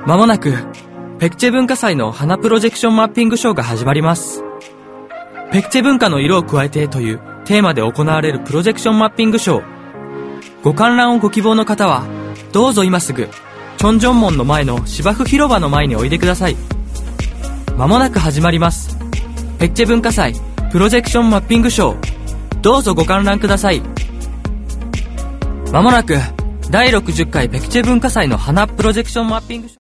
まもなくペクチェ文化祭の花プロジェクションマッピングショーが始まります。ペクチェ文化の色を加えてというテーマで行われるプロジェクションマッピングショー。ご観覧をご希望の方はどうぞ今すぐチョンジョン門の前の芝生広場の前においでください。まもなく始まります。ペクチェ文化祭プロジェクションマッピングショー、どうぞご観覧ください。まもなく第60回ペクチェ文化祭の花プロジェクションマッピングショー